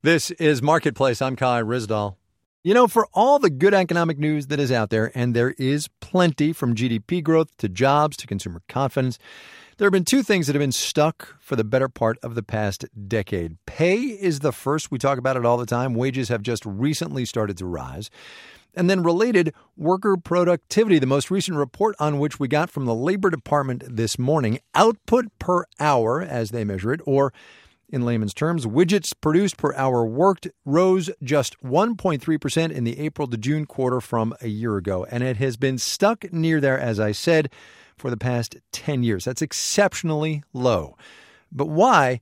This is Marketplace. I'm Kai Ryssdal. You know, for all the good economic news that is out there, and there is plenty from GDP growth to jobs to consumer confidence, there have been two things that have been stuck for the better part of the past decade. Pay is the first. We talk about it all the time. Wages have just recently started to rise. And then related, worker productivity, the most recent report on which we got from the Labor Department this morning, output per hour as they measure it, or in layman's terms, widgets produced per hour worked, rose just 1.3% in the April to June quarter from a year ago. And it has been stuck near there, as I said, for the past 10 years. That's exceptionally low. But why?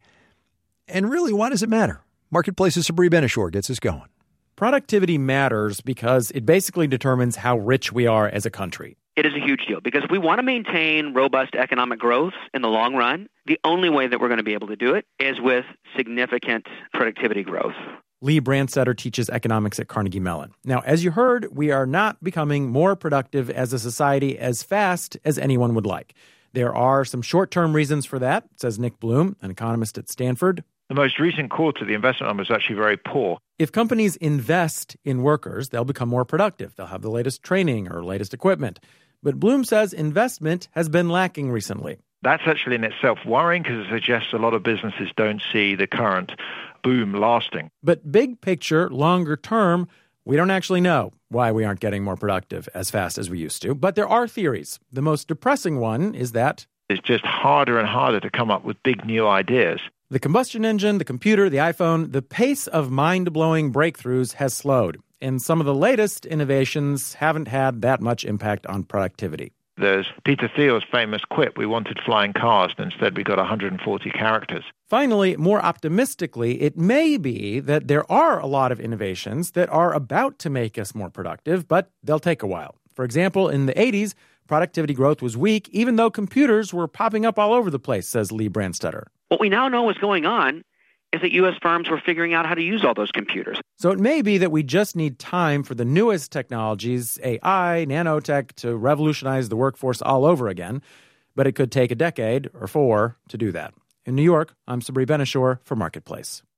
And really, why does it matter? Marketplace's Sabri Ben-Achour gets us going. Productivity matters because it basically determines how rich we are as a country. It is a huge deal because if we want to maintain robust economic growth in the long run, the only way that we're going to be able to do it is with significant productivity growth. Lee Brandstetter teaches economics at Carnegie Mellon. Now, as you heard, we are not becoming more productive as a society as fast as anyone would like. There are some short-term reasons for that, says Nick Bloom, an economist at Stanford. The most recent quarter, the investment number is actually very poor. If companies invest in workers, they'll become more productive. They'll have the latest training or latest equipment. But Bloom says investment has been lacking recently. That's actually in itself worrying because it suggests a lot of businesses don't see the current boom lasting. But big picture, longer term, we don't actually know why we aren't getting more productive as fast as we used to. But there are theories. The most depressing one is that it's just harder and harder to come up with big new ideas. The combustion engine, the computer, the iPhone, the pace of mind-blowing breakthroughs has slowed. And some of the latest innovations haven't had that much impact on productivity. There's Peter Thiel's famous quip, we wanted flying cars, and instead we got 140 characters. Finally, more optimistically, it may be that there are a lot of innovations that are about to make us more productive, but they'll take a while. For example, in the 80s, productivity growth was weak, even though computers were popping up all over the place, says Lee Brandstetter. What we now know is going on is that U.S. firms were figuring out how to use all those computers. So it may be that we just need time for the newest technologies, AI, nanotech, to revolutionize the workforce all over again. But it could take a decade or 4 to do that. In New York, I'm Sabri Ben-Achour for Marketplace.